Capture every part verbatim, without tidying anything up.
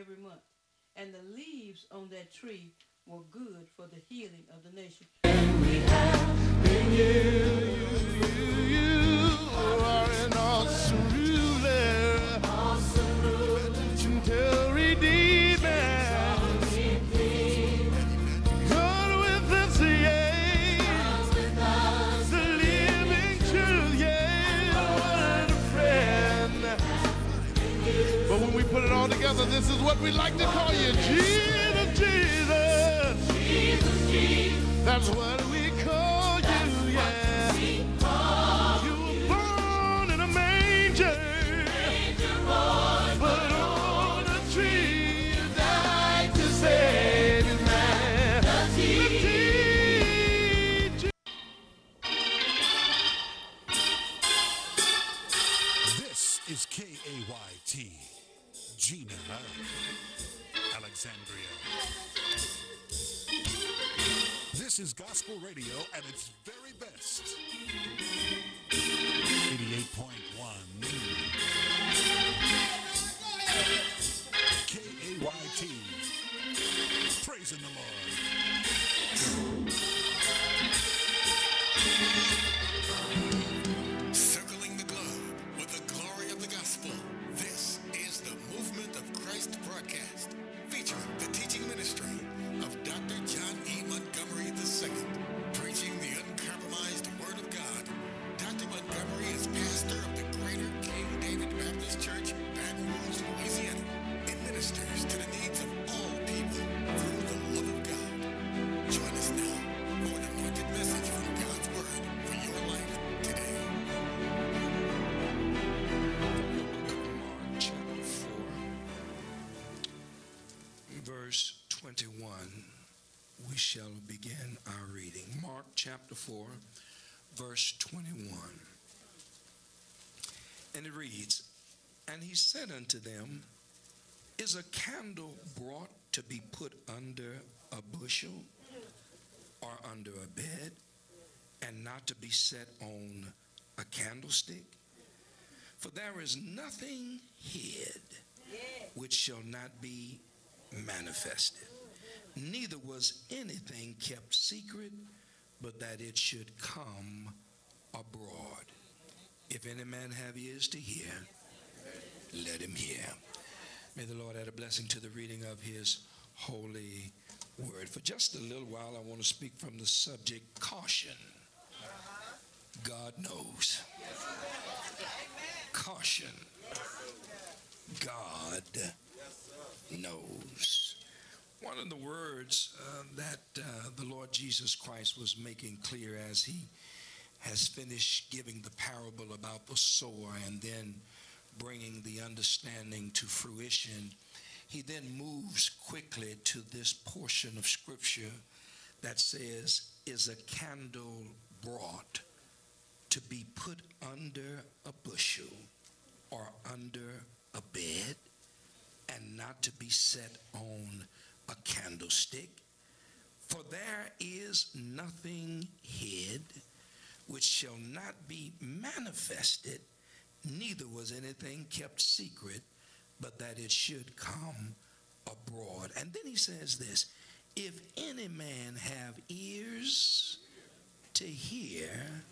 every month. And the leaves on that tree were good for the healing of the nation. And you, you, you, you are an awesome ruler, gentle redeemer, God with us, yeah, the living truth, yeah, what a friend. But when we put it all together, this is what we like to call you, Jesus, Jesus. Jesus, Jesus. That's what we call you, yeah. You were born in a manger, but on a tree you died to save his man. The teacher. This is K A Y T, Gina, Alexandria. This is gospel radio at its very best. eighty-eight point one K A Y T, praising the Lord. Circling the globe with the glory of the gospel. This is the Movement of Christ broadcast, featuring the teaching ministry of Doctor John E. Montgomery the Second, preaching the uncompromised Word of God. Doctor Montgomery is pastor of the Greater King David Baptist Church, Baton Rouge, Louisiana. It ministers to the needs of all people through the love of God. Join us now for an anointed message from God's Word for your life today. Mark chapter four, verse twenty-one. We shall begin our reading. Mark chapter four, verse twenty-one. And it reads, "And he said unto them, Is a candle brought to be put under a bushel or under a bed, and not to be set on a candlestick? For there is nothing hid which shall not be manifested, neither was anything kept secret, but that it should come abroad. If any man have ears to hear, let him hear." May the Lord add a blessing to the reading of his holy word. For just a little while, I want to speak from the subject, caution. God knows. Caution. God knows. One of the words uh, that uh, the Lord Jesus Christ was making clear as he has finished giving the parable about the sower and then bringing the understanding to fruition, he then moves quickly to this portion of scripture that says, "Is a candle brought to be put under a bushel or under a bed, and not to be set on a candlestick? For there is nothing hid which shall not be manifested, neither was anything kept secret, but that it should come abroad." And then he says this, "If any man have ears to hear,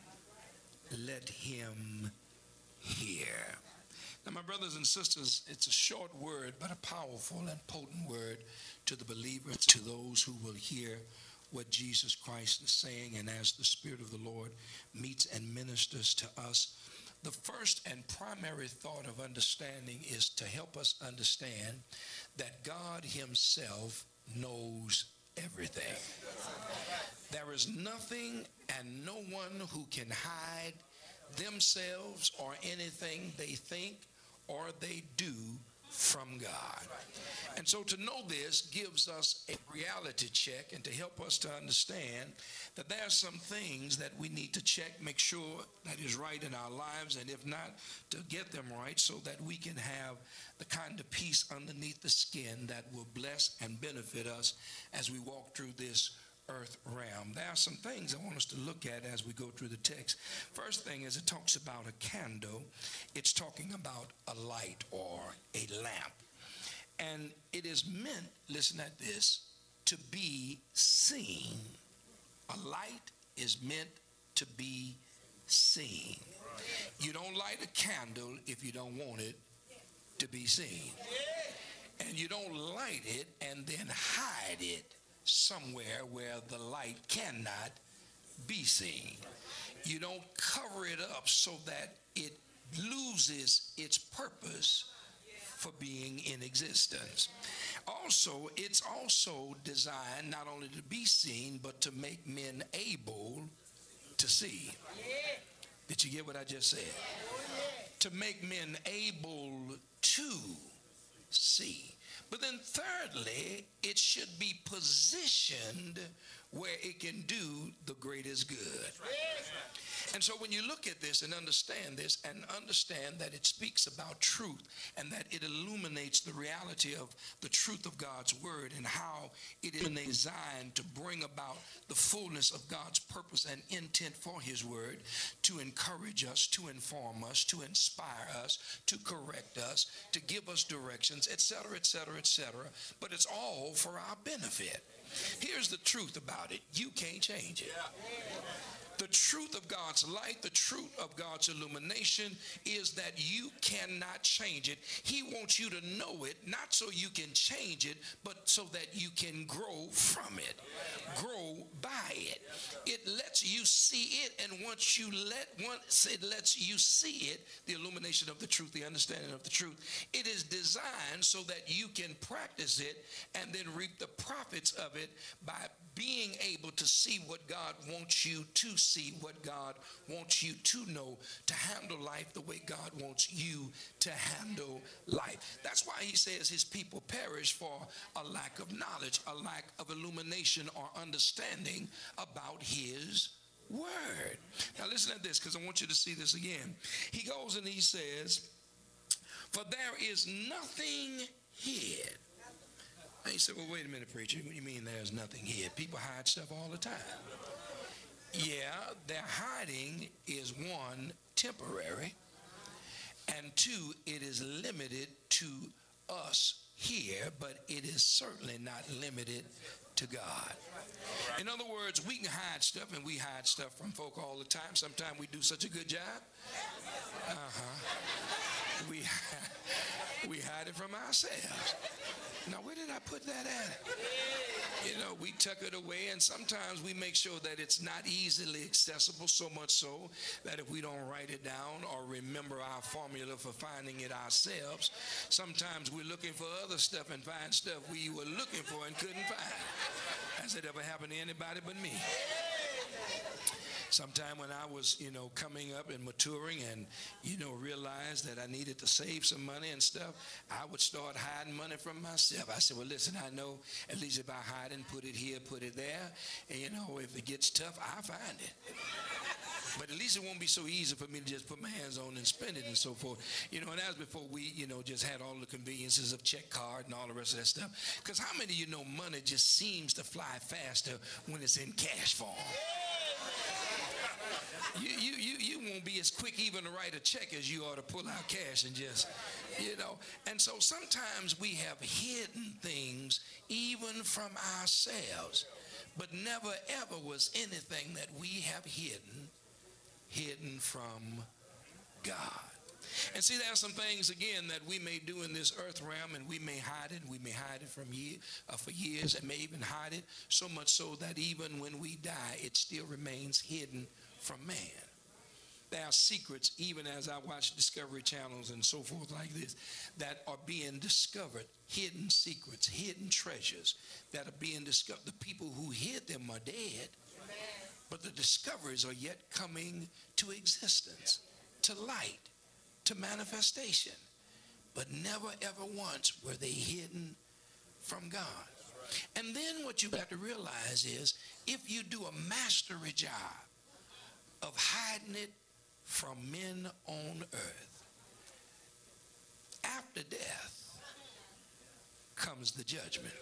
let him hear." Now, my brothers and sisters, it's a short word, but a powerful and potent word to the believers, to those who will hear what Jesus Christ is saying. And as the Spirit of the Lord meets and ministers to us, the first and primary thought of understanding is to help us understand that God himself knows everything. There is nothing and no one who can hide themselves or anything they think or they do from God. And so to know this gives us a reality check, and to help us to understand that there are some things that we need to check, make sure that is right in our lives, and if not, to get them right so that we can have the kind of peace underneath the skin that will bless and benefit us as we walk through this earth realm. There are some things I want us to look at as we go through the text. First thing is, it talks about a candle. It's talking about a light or a lamp. And it is meant, listen at this, to be seen. A light is meant to be seen. You don't light a candle if you don't want it to be seen. And you don't light it and then hide it somewhere where the light cannot be seen. You don't cover it up so that it loses its purpose for being in existence. Also, it's also designed not only to be seen, but to make men able to see. Did you get what I just said? To make men able to see. But then thirdly, it should be positioned where it can do the greatest good. And so when you look at this and understand this and understand that it speaks about truth and that it illuminates the reality of the truth of God's word and how it is designed to bring about the fullness of God's purpose and intent for his word, to encourage us, to inform us, to inspire us, to correct us, to give us directions, et cetera, et cetera, et cetera. But it's all for our benefit. Here's the truth about it. You can't change it. The truth of God's light, the truth of God's illumination is that you cannot change it. He wants you to know it, not so you can change it, but so that you can grow from it, grow by it. It lets you see it, and once you let once it lets you see it, the illumination of the truth, the understanding of the truth, it is designed so that you can practice it and then reap the profits of it by being able to see what God wants you to see, what God wants you to know, to handle life the way God wants you to handle life. That's why he says his people perish for a lack of knowledge, a lack of illumination or understanding about his word. Now listen to this, because I want you to see this again. He goes and he says, for there is nothing hid. And he said, well, wait a minute, preacher. What do you mean there's nothing hid? People hide stuff all the time. Yeah, their hiding is one, temporary, and two, it is limited to us here, but it is certainly not limited to God. In other words, we can hide stuff, and we hide stuff from folk all the time. Sometimes we do such a good job. Uh-huh. We, we hide it from ourselves. Now, where did I put that at? You know, we tuck it away, and sometimes we make sure that it's not easily accessible, so much so that if we don't write it down or remember our formula for finding it ourselves, sometimes we're looking for other stuff and find stuff we were looking for and couldn't find. Has it ever happened to anybody but me? Sometime when I was, you know, coming up and maturing and, you know, realized that I needed to save some money and stuff, I would start hiding money from myself. I said, well, listen, I know at least if I hide and put it here, put it there, and, you know, if it gets tough, I find it. But at least it won't be so easy for me to just put my hands on and spend it and so forth. You know, and that was before we, you know, just had all the conveniences of check card and all the rest of that stuff. Because how many of you know money just seems to fly faster when it's in cash form? You, you, you, you won't be as quick even to write a check as you are to pull out cash and just, you know. And so sometimes we have hidden things even from ourselves, but never ever was anything that we have hidden, hidden from God. And see, there are some things, again, that we may do in this earth realm, and we may hide it. We may hide it from year, uh, for years, and may even hide it so much so that even when we die, it still remains hidden from man. There are secrets, even as I watch Discovery channels and so forth like this, that are being discovered, hidden secrets, hidden treasures that are being discovered. The people who hid them are dead, but the discoveries are yet coming to existence, to light, to manifestation, but never ever once were they hidden from God. And then what you have to realize is, if you do a mastery job of hiding it from men on earth, after death comes the judgment.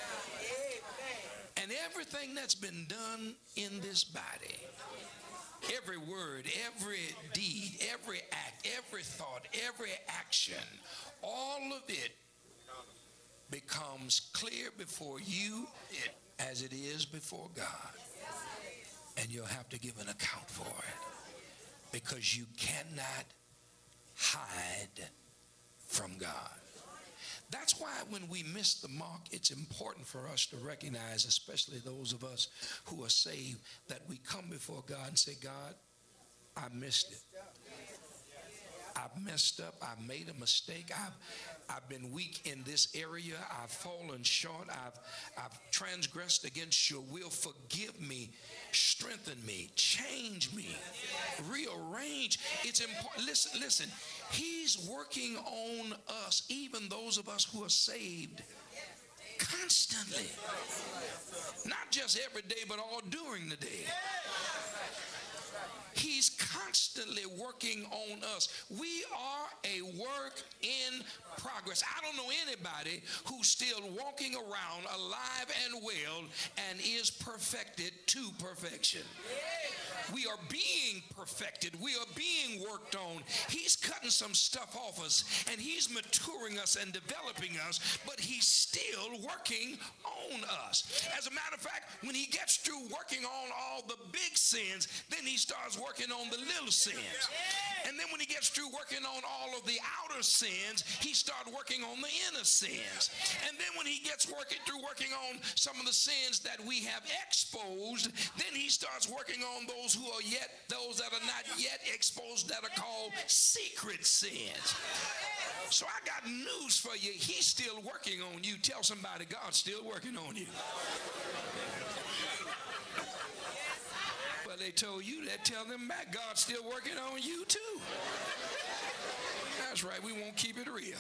And everything that's been done in this body, every word, every deed, every act, every thought, every action, all of it becomes clear before you as it is before God. And you'll have to give an account for it, because you cannot hide from God. That's why when we miss the mark, it's important for us to recognize, especially those of us who are saved, that we come before God and say, God, I missed it. I've messed up. I've made a mistake. I've, I've been weak in this area. I've fallen short. I've, I've transgressed against your will. Forgive me. Strengthen me. Change me. Rearrange. It's important. Listen, listen. He's working on us, even those of us who are saved, constantly. Not just every day, but all during the day. He's constantly working on us. We are a work in progress. I don't know anybody who's still walking around alive and well and is perfected to perfection. We are being perfected. We are being worked on. He's cutting some stuff off us, and he's maturing us and developing us, but he's still working on us. As a matter of fact, when he gets through working on all the big sins, then he starts working on the little sins. And then when he gets through working on all of the outer sins, he starts working on the inner sins. And then when he gets working through working on some of the sins that we have exposed, then he starts working on those who are yet, those that are not yet exposed, that are called secret sins. So I got news for you. He's still working on you. Tell somebody, God's still working on you. Well, they told you that. Tell them back. God's still working on you too. That's right. We won't keep it real.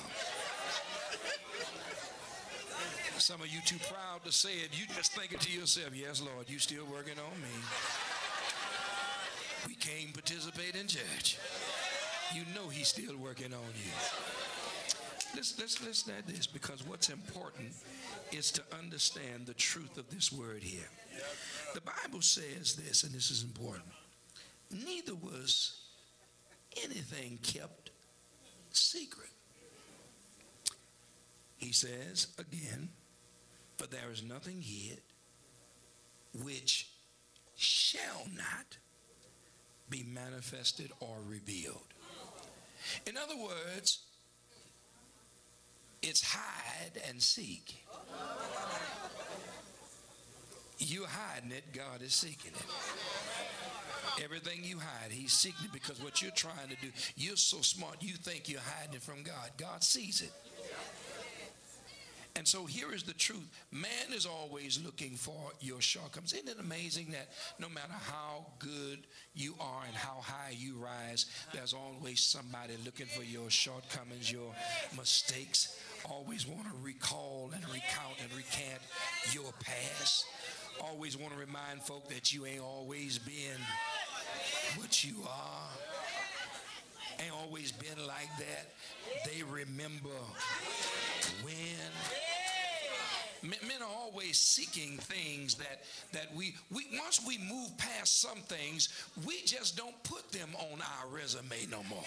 Some of you too proud to say it. You just think it to yourself. Yes, Lord, you still working on me. We can't participate in church. You know he's still working on you. Let's, let's listen at this, because what's important is to understand the truth of this word here. The Bible says this, and this is important. Neither was anything kept secret. He says again, for there is nothing hid which shall not be manifested or revealed. In other words, it's hide and seek. You're hiding it, God is seeking it. Everything you hide, he's seeking it, because what you're trying to do, you're so smart, you think you're hiding it from God. God sees it. And so here is the truth. Man is always looking for your shortcomings. Isn't it amazing that no matter how good you are and how high you rise, there's always somebody looking for your shortcomings, your mistakes, always want to recall and recount and recant your past, always want to remind folk that you ain't always been what you are, ain't always been like that. They remember when. Men are always seeking things that, that we, we, once we move past some things, we just don't put them on our resume no more.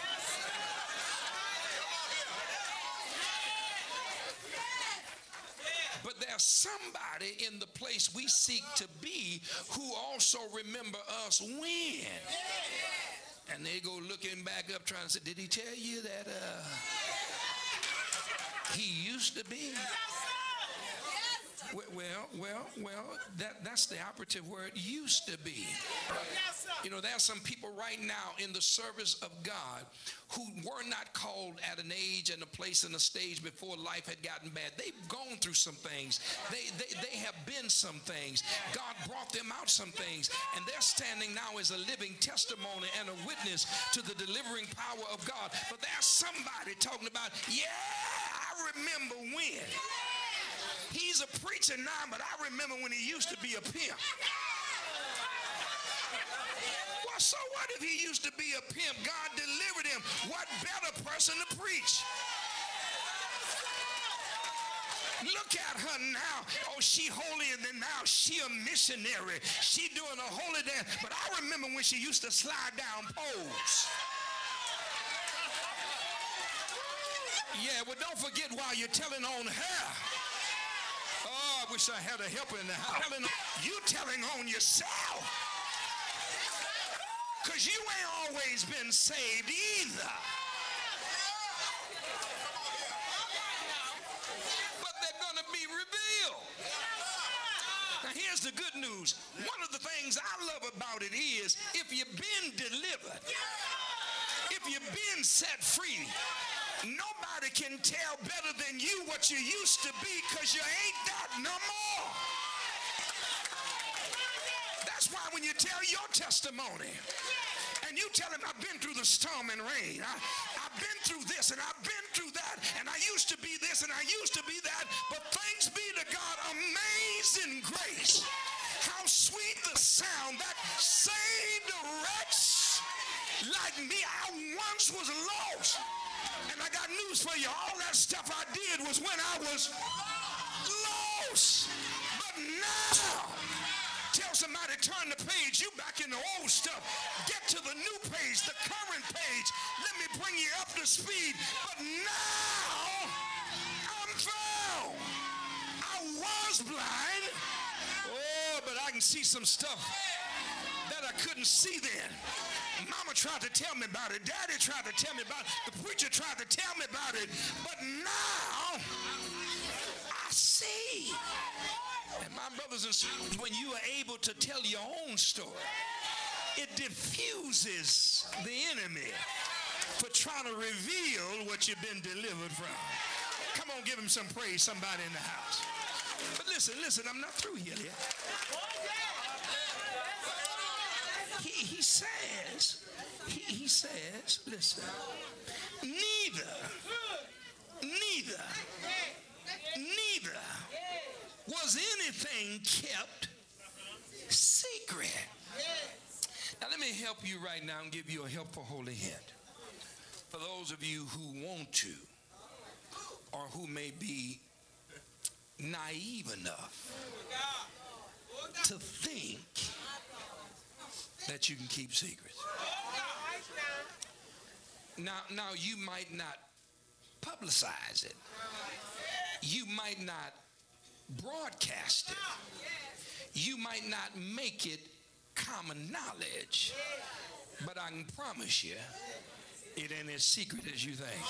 But there's somebody in the place we seek to be who also remember us when. And they go looking back up trying to say, did he tell you that uh, he used to be? Well, well, well, that, that's the operative word, used to be. You know, there are some people right now in the service of God who were not called at an age and a place and a stage before life had gotten bad. They've gone through some things. They, they, they have been some things. God brought them out some things. And they're standing now as a living testimony and a witness to the delivering power of God. But there's somebody talking about, yeah, I remember when. He's a preacher now, but I remember when he used to be a pimp. Well, so what if he used to be a pimp? God delivered him. What better person to preach? Look at her now. Oh, she holier than now. She a missionary. She doing a holy dance. But I remember when she used to slide down poles. Yeah, well, don't forget while you're telling on her. wish I had a helper in the house. You telling on yourself. Because you ain't always been saved either. But they're going to be revealed. Now here's the good news. One of the things I love about it is if you've been delivered, if you've been set free, nobody can tell better than you what you used to be because you ain't that no more. That's why when you tell your testimony and you tell him, I've been through the storm and rain, I, I've been through this and I've been through that, and I used to be this and I used to be that, but thanks be to God, amazing grace. How sweet the sound that saved a wretch like me. I once was lost. And I got news for you. All that stuff I did was when I was lost. But now, tell somebody, turn the page. You back in the old stuff. Get to the new page, the current page. Let me bring you up to speed. But now, I'm found. I was blind. Oh, but I can see some stuff that I couldn't see then. Mama tried to tell me about it. Daddy tried to tell me about it. The preacher tried to tell me about it. But now, I see. And my brothers and sisters, when you are able to tell your own story, it diffuses the enemy for trying to reveal what you've been delivered from. Come on, give him some praise, somebody in the house. But listen, listen, I'm not through here yet. He, he says, he, he says, listen, neither, neither, neither was anything kept secret. Now let me help you right now and give you a helpful holy hint. For those of you who want to, or who may be naive enough to think that you can keep secrets. Now, now you might not publicize it. You might not broadcast it. You might not make it common knowledge. But I can promise you, it ain't as secret as you think.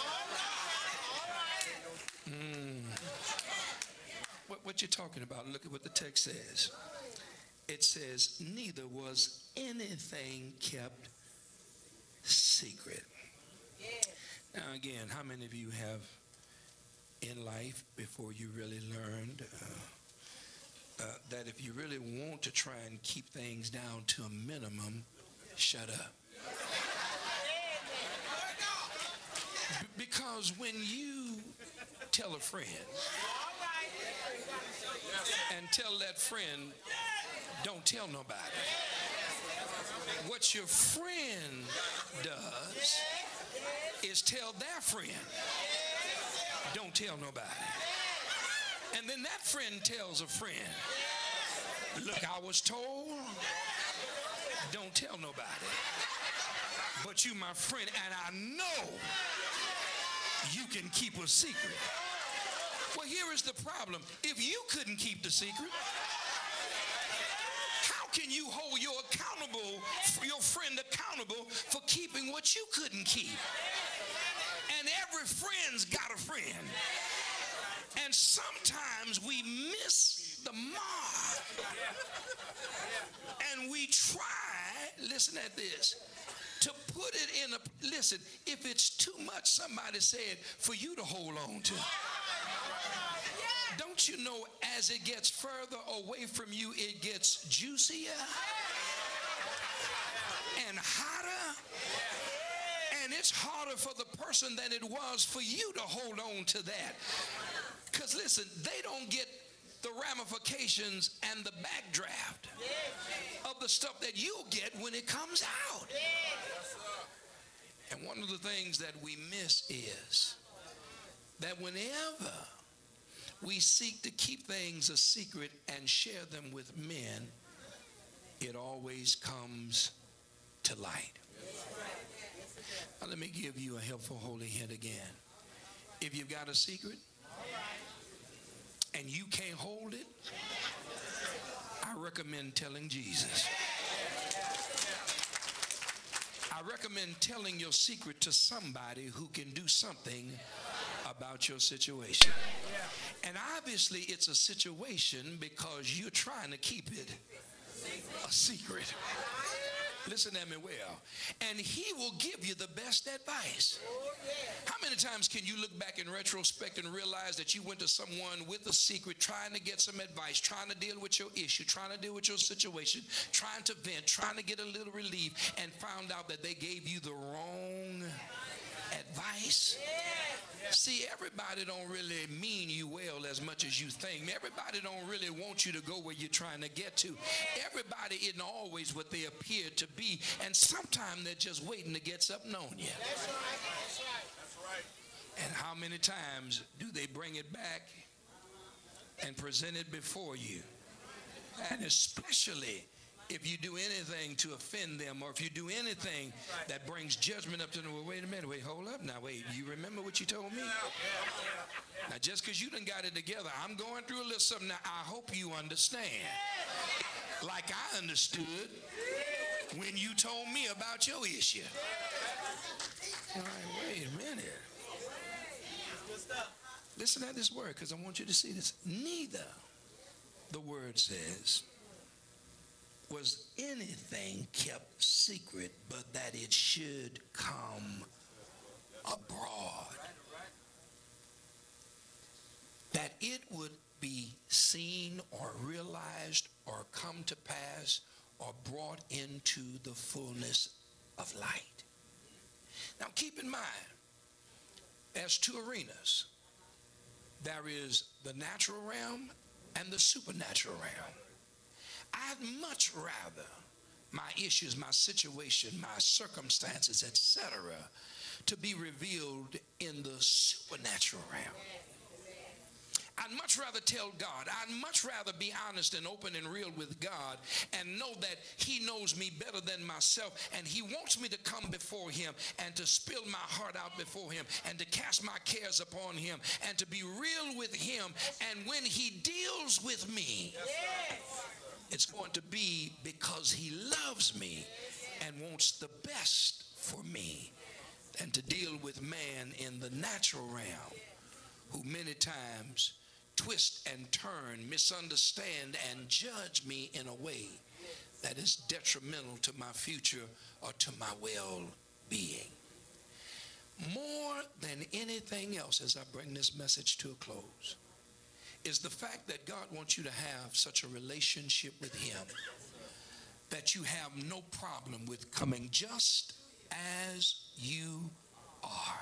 Mm. What, what you talking about? Look at what the text says. It says, neither was anything kept secret. Now again, how many of you have in life, before you really learned uh, uh, that if you really want to try and keep things down to a minimum, shut up? B- because when you tell a friend and tell that friend, don't tell nobody, what your friend does is tell their friend, don't tell nobody. And then that friend tells a friend, look, I was told, don't tell nobody. But you, my friend, and I know you can keep a secret. Well, here is the problem. If you couldn't keep the secret, how can you hold your accountable, your friend accountable for keeping what you couldn't keep? And every friend's got a friend. And sometimes we miss the mark. And we try, listen at this, to put it in a, listen, if it's too much, somebody said, for you to hold on to. Don't you know as it gets further away from you, it gets juicier and hotter? And it's harder for the person than it was for you to hold on to that. Because listen, they don't get the ramifications and the backdraft of the stuff that you'll get when it comes out. And one of the things that we miss is that whenever we seek to keep things a secret and share them with men, it always comes to light. Now let me give you a helpful holy hint again. If you've got a secret, and you can't hold it, I recommend telling Jesus. I recommend telling your secret to somebody who can do something about your situation. And obviously it's a situation because you're trying to keep it a secret. Listen at me well. And he will give you the best advice. How many times can you look back in retrospect and realize that you went to someone with a secret, trying to get some advice, trying to deal with your issue, trying to deal with your situation, trying to vent, trying to get a little relief, and found out that they gave you the wrong advice? See, everybody don't really mean you well as much as you think. Everybody don't really want you to go where you're trying to get to. Everybody isn't always what they appear to be, and sometimes they're just waiting to get something on you. That's right. That's right. That's right. And how many times do they bring it back and present it before you? And especially if you do anything to offend them, or if you do anything that brings judgment up to them. Well, wait a minute, wait, hold up now, wait, you remember what you told me? Now, just because you done got it together, I'm going through a little something now. I hope you understand. Like I understood when you told me about your issue. All right, wait a minute. Listen at this word, because I want you to see this. Neither, the word says, was anything kept secret, but that it should come abroad. That it would be seen or realized or come to pass or brought into the fullness of light. Now keep in mind, there's two arenas. There is the natural realm and the supernatural realm. I'd much rather my issues, my situation, my circumstances, et cetera, to be revealed in the supernatural realm. I'd much rather tell God. I'd much rather be honest and open and real with God and know that he knows me better than myself, and he wants me to come before him and to spill my heart out before him and to cast my cares upon him and to be real with him. And when he deals with me, it's going to be because he loves me and wants the best for me, and to deal with man in the natural realm, who many times twist and turn, misunderstand, and judge me in a way that is detrimental to my future or to my well-being. More than anything else, as I bring this message to a close, is the fact that God wants you to have such a relationship with him that you have no problem with coming just as you are,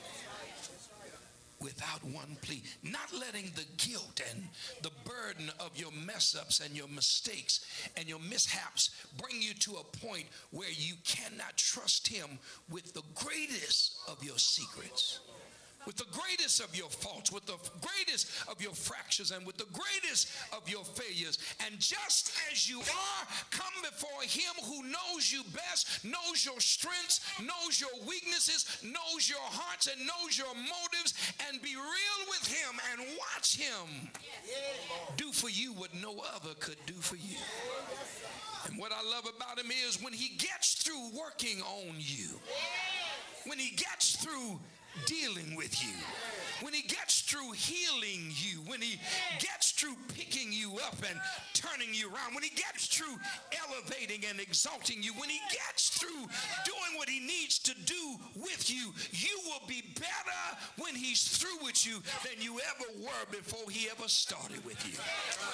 without one plea, not letting the guilt and the burden of your mess ups and your mistakes and your mishaps bring you to a point where you cannot trust him with the greatest of your secrets, with the greatest of your faults, with the greatest of your fractures, and with the greatest of your failures. And just as you are, come before him who knows you best, knows your strengths, knows your weaknesses, knows your hearts, and knows your motives, and be real with him and watch him do for you what no other could do for you. And what I love about him is when he gets through working on you, when he gets through dealing with you, when he gets through healing you, when he gets through picking you up and turning you around, when he gets through elevating and exalting you, when he gets through doing what he needs to do with you, you will be better when he's through with you than you ever were before he ever started with you.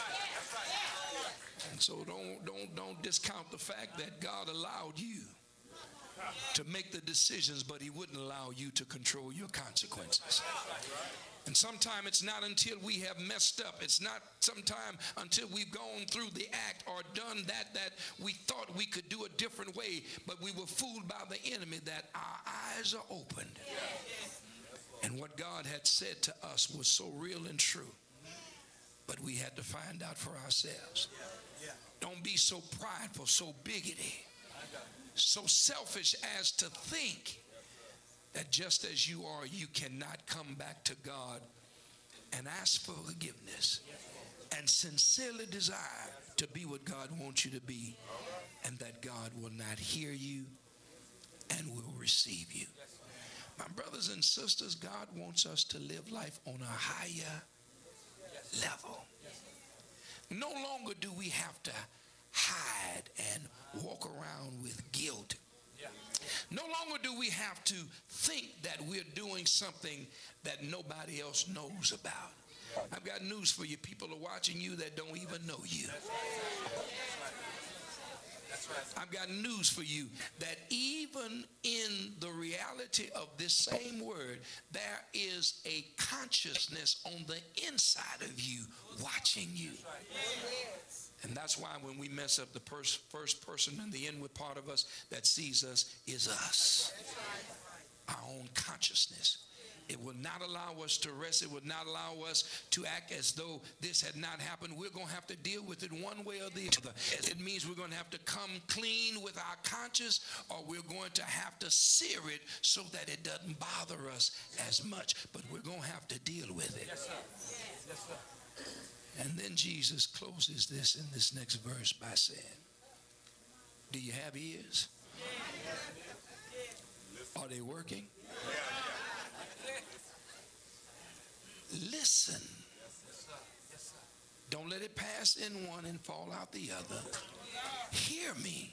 And so don't don't don't discount the fact that God allowed you to make the decisions, but he wouldn't allow you to control your consequences. And sometimes it's not until we have messed up, it's not sometime until we've gone through the act or done that that we thought we could do a different way, but we were fooled by the enemy, that our eyes are opened. And what God had said to us was so real and true, but we had to find out for ourselves. Don't be so prideful, so bigoted, so selfish as to think that just as you are, you cannot come back to God and ask for forgiveness and sincerely desire to be what God wants you to be, and that God will not hear you and will receive you. My brothers and sisters, God wants us to live life on a higher level. No longer do we have to hide and walk around with guilt. No longer do we have to think that we're doing something that nobody else knows about. I've got news for you. People are watching you that don't even know you. I've got news for you that even in the reality of this same word, there is a consciousness on the inside of you watching you. And that's why when we mess up, the pers- first person in the inward part of us that sees us is us, our own consciousness. It will not allow us to rest. It will not allow us to act as though this had not happened. We're going to have to deal with it one way or the other. It means we're going to have to come clean with our conscience, or we're going to have to sear it so that it doesn't bother us as much. But we're going to have to deal with it. Yes, sir. Yes, sir. And then Jesus closes this in this next verse by saying, do you have ears? Are they working? Listen. Don't let it pass in one and fall out the other. Hear me.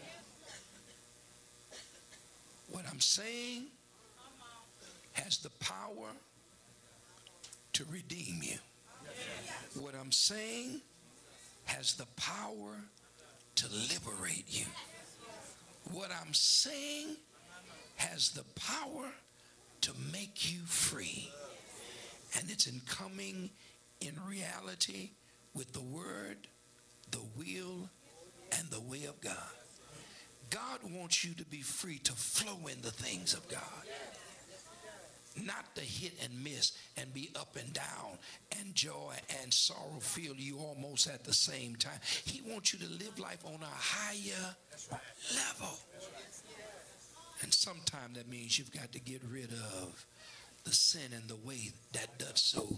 What I'm saying has the power to redeem you. What I'm saying has the power to liberate you. What I'm saying has the power to make you free. And it's in coming in reality with the word, the will, and the way of God. God wants you to be free to flow in the things of God. Not to hit and miss and be up and down and joy and sorrow feel you almost at the same time. He wants you to live life on a higher level. And sometimes that means you've got to get rid of the sin and the way that does so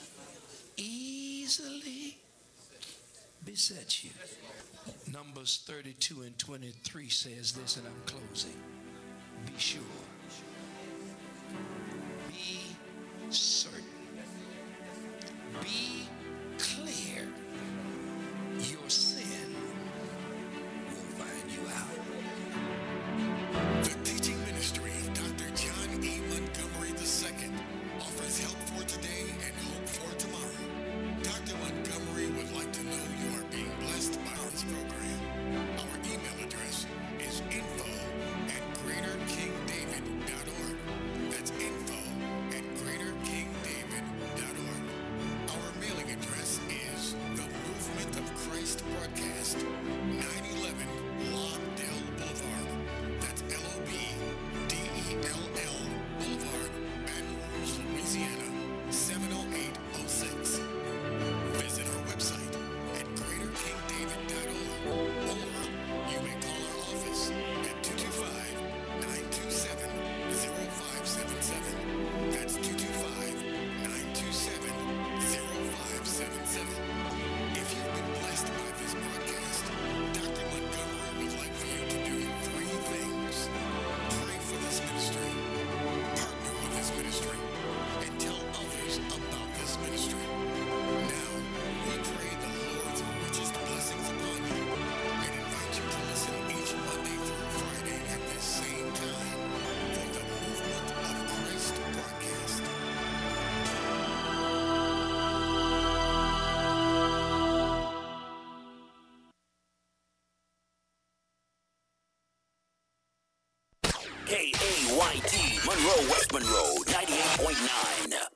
easily beset you. Numbers thirty-two and twenty-three says this, and I'm closing. Be sure. Be certain. Be clear. Your sin will find you out. The teaching ministry of Doctor John E. Montgomery the Second offers help for today and hope for tomorrow. Doctor Montgomery would like to know you are being blessed by this program. Our email address is info at greater king david dot org. That's info at greater king david dot org. Our mailing address is The Movement of Christ Broadcast, nine eleven Lobdell Boulevard. That's L O B D E L L Boulevard, Baton Rouge, Louisiana, seven oh eight oh six. Visit our website at greater king david dot org, or you may call our office at two two five, nine two seven, zero five seven seven. That's two two five, nine two seven, zero five seven seven. If you've been blessed by this broadcast, Doctor Montgomery would like for you to do three things. Pray for this ministry, partner with this ministry, and tell others about this ministry. Now, we pray the Lord's richest blessings upon you and invite you to listen each Monday through Friday at this same time for the Movement of Christ broadcast. K A Y T, Monroe, West Monroe, ninety-eight point nine.